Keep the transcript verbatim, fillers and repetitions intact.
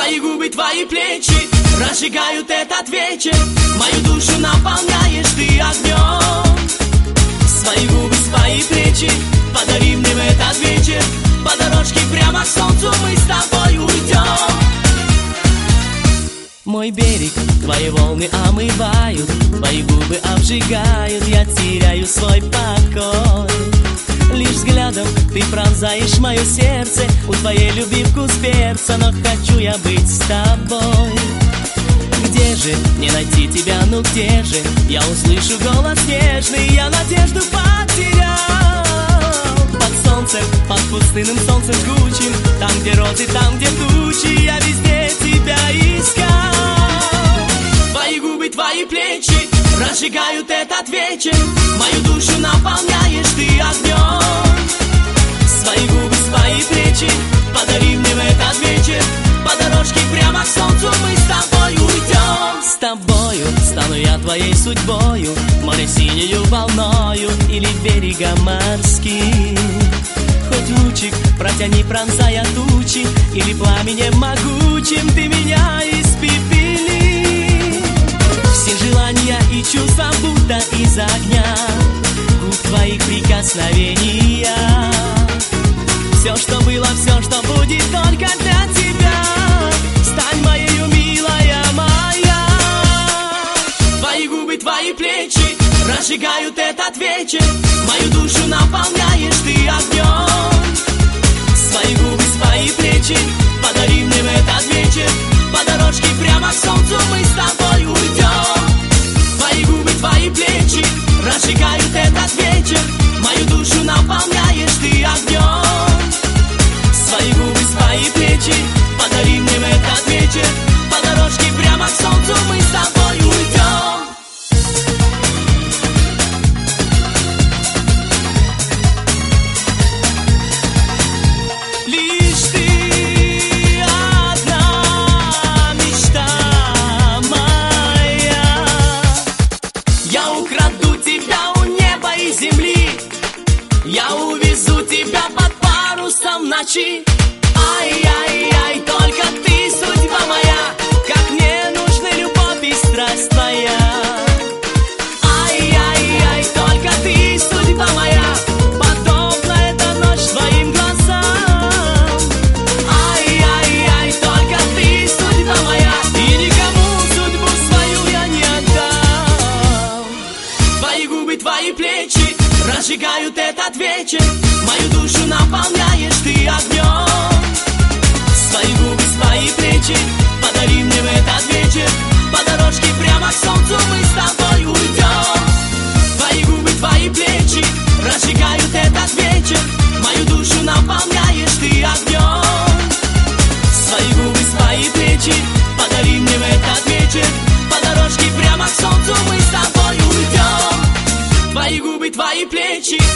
Твои губы, твои плечи разжигают этот вечер. Мою душу наполняешь ты огнем. Свои губы, свои плечи подари мне в этот вечер. По дорожке прямо к солнцу мы с тобой уйдем. Мой берег, твои волны омывают, твои губы обжигают, я теряю свой покой. Лишь взглядом ты пронзаешь мое сердце, у твоей любви вкус перца, но хочу я быть с тобой. Где же мне найти тебя, ну где же? Я услышу голос нежный, я надежду потерял. Под солнцем, под пустынным солнцем жгучим, там где розы, там где тучи, я везде тебя искал. Твои губы, твои плечи разжигают этот вечер. Мою душу наполняешь ты огнем. Свои губы, свои плечи подари мне в этот вечер. По дорожке прямо к солнцу мы с тобой уйдем. С тобою стану я твоей судьбою, море синею волною или берегом морским. Хоть лучик протяни, пронзая тучи, или пламенем могучим ты меня испепели. Все желания и чувства будто из огня, губ твоих прикосновения. Все, что было, все, что будет, только для тебя. Стань моею, милая моя. Твои губы, твои плечи разжигают этот вечер. Мою душу наполняешь ты огнем. Свои губы, свои плечи подари мне в этот вечер. По дорожке прямо к солнцу мы с тобой уйдем. Твои губы, твои плечи разжигают этот вечер. Мою душу наполняешь ты огнем. Свои губы, свои плечи подари мне в этот вечер. По дорожке прямо к солнцу мы с тобой уйдем. Лишь ты одна мечта моя. Я украду тебя у неба и земли. Я увезу тебя под парусом ночи. Ай-яй-яй, только ты судьба моя. Как мне нужны любовь и страсть твоя. Ай-яй-яй, только ты судьба моя. Подобна эта ночь твоим глазам. Ай-яй-яй, только ты судьба моя. И никому судьбу свою я не отдам. Твои губы, твои плечи разжигают этот вечер. Мою душу наполняешь ты огнем. Свои губы, свои плечи подари мне в этот вечер. По дорожке прямо к солнцу мы с тобой уйдем. Твои губы, твои плечи разжигают этот вечер. Мою душу наполняешь ты огнем. Свои губы, свои плечи подари мне в этот вечер. По дорожке прямо к солнцу мы с тобой уйдем. Твои губы, твои плечи